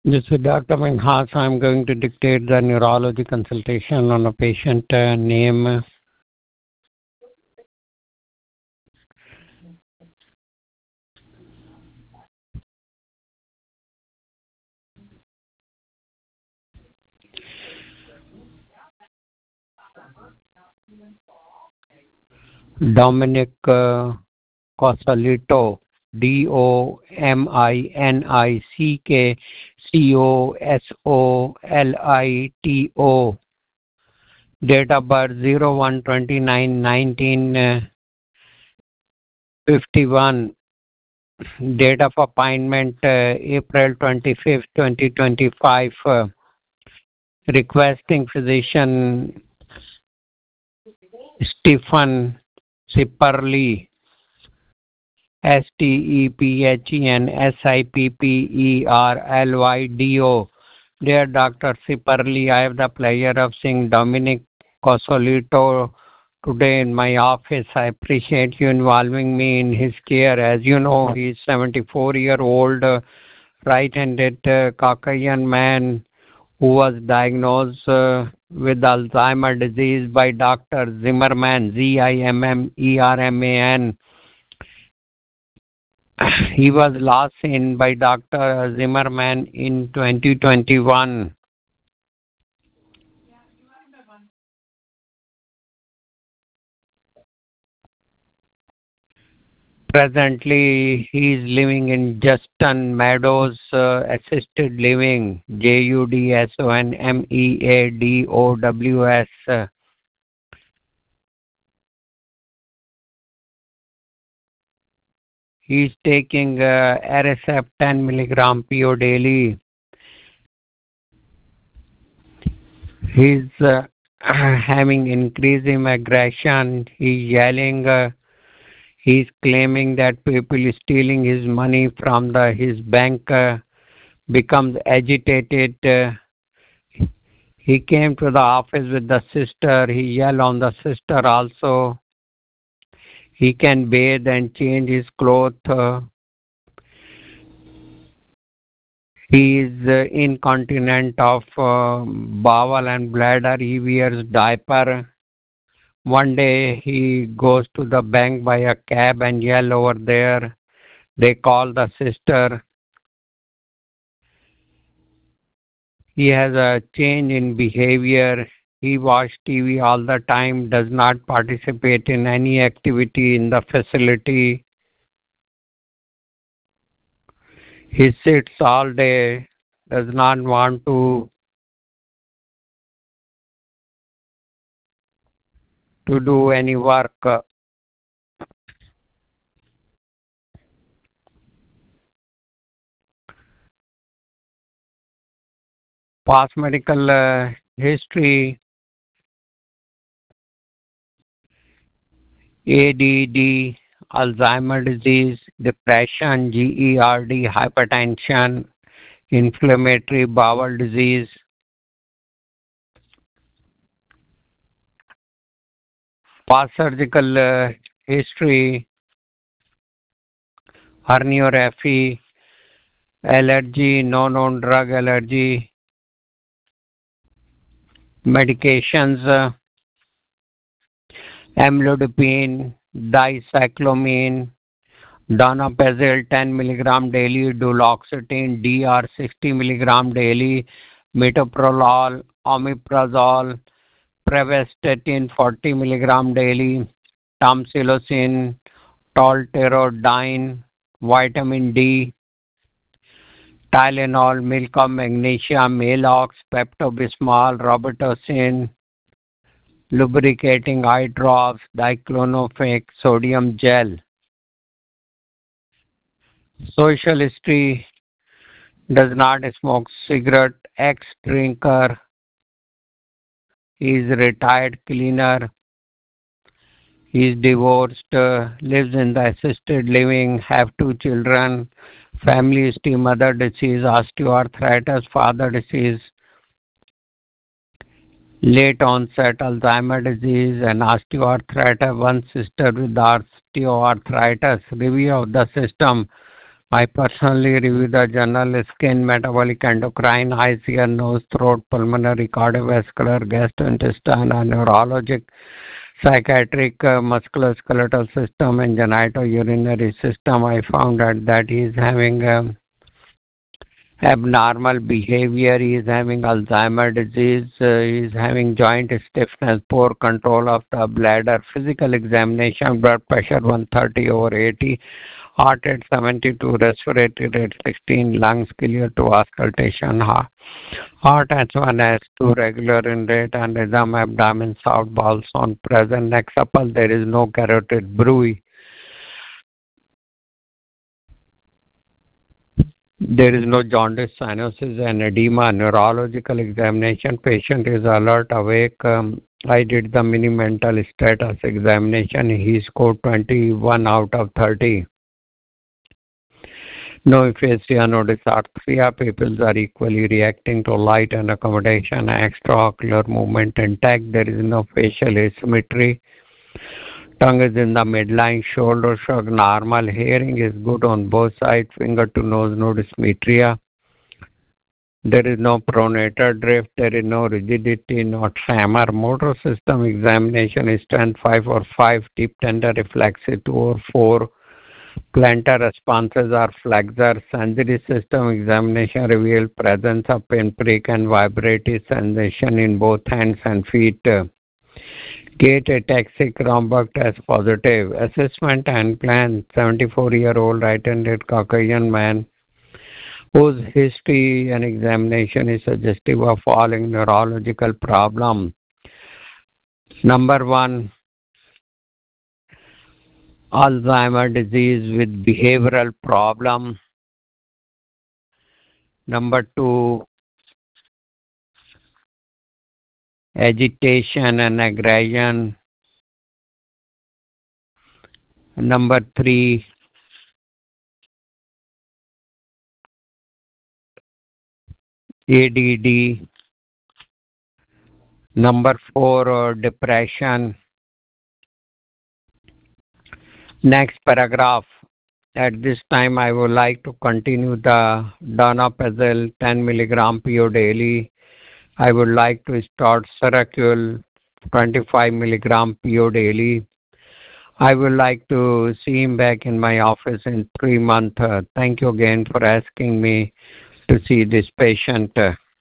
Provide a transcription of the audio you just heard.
This is Dr. Minhas. I'm going to dictate the neurology consultation on a patient name. Dominic Cosolito, DOMINICK COSOLITO. Date of birth 01/29/1951. Date of appointment April 25th, 2025. Requesting physician Stephen Sipperly, STEPHEN SIPPERLYDO. Dear Dr. Sipperly, I have the pleasure of seeing Dominic Cosolito today in my office. I appreciate you involving me in his care. As you know, he is 74-year-old right-handed Caucasian man who was diagnosed with Alzheimer's disease by Dr. Zimmerman, ZIMMERMAN. He was last seen by Dr. Zimmerman in 2021. Presently, he is living in Justin Meadows Assisted Living, JUDSONMEADOWS. He is taking Aricept 10 milligram PO daily. He is having increasing aggression. He is yelling. He is claiming that people is stealing his money from his bank. Becomes agitated. He came to the office with the sister. He yelled on the sister also. He can bathe and change his clothes. He is incontinent of bowel and bladder. He wears diaper. One day he goes to the bank by a cab and yell over there. They call the sister. He has a change in behavior. He watches TV all the time, does not participate in any activity in the facility. He sits all day, does not want to do any work. Past medical history, ADD, Alzheimer's disease, depression, GERD, hypertension, inflammatory bowel disease. Past surgical history, herniorrhaphy, allergy, no known drug allergy, medications, amlodipine, dicyclomine, donepezil 10 milligram daily, duloxetine DR 60 milligram daily, metoprolol, omeprazole, pravastatin 40 milligram daily, tamsulosin, tolterodine, vitamin D, Tylenol, milk of magnesia, Maalox, Pepto-Bismol, Robitussin, lubricating eye drops, diclofenac, sodium gel. Social history: does not smoke cigarette, ex-drinker, is retired cleaner, he is divorced, lives in the assisted living, have 2 children, family history: mother disease, osteoarthritis, father disease, late onset Alzheimer's disease and osteoarthritis, one sister with osteoarthritis. Review of the system: I personally review the journal skin, metabolic, endocrine, eyes, ear, nose, throat, pulmonary, cardiovascular, gastrointestinal, neurologic, psychiatric, musculoskeletal system, and genitourinary system. I found out that he is having abnormal behavior. He is having Alzheimer disease. He is having joint stiffness, poor control of the bladder. Physical examination, blood pressure 130 over 80, heart rate 72, respiratory rate 16, lungs clear to auscultation, heart H1, H2 regular in rate and rhythm, abdomen soft, bowel sound present, neck supple, there is no carotid bruit. There is no jaundice, cyanosis, and edema. Neurological examination. Patient is alert, awake. I did the mini mental status examination. He scored 21 out of 30. No aphasia, no dysarthria. Pupils are equally reacting to light and accommodation. Extraocular movement intact. There is no facial asymmetry. Tongue is in the midline, shoulder shrug normal, hearing is good on both sides, finger to nose, no dysmetria. There is no pronator drift, there is no rigidity, no tremor. Motor system examination is strength 5 or 5, deep tender reflexes 2 or 4. Plantar responses are flexor. Sensory system examination revealed presence of pinprick and vibrative sensation in both hands and feet. Gait ataxic rhombic test positive. Assessment and plan. 74-year-old right-handed Caucasian man whose history and examination is suggestive of following neurological problem. Number 1, Alzheimer disease with behavioral problem. Number 2, agitation and aggression. Number 3, ADD. Number 4, depression. Next paragraph. At this time, I would like to continue the donepezil 10 milligram PO daily. I would like to start Seroquel 25 milligram PO daily. I would like to see him back in my office in 3 months. Thank you again for asking me to see this patient.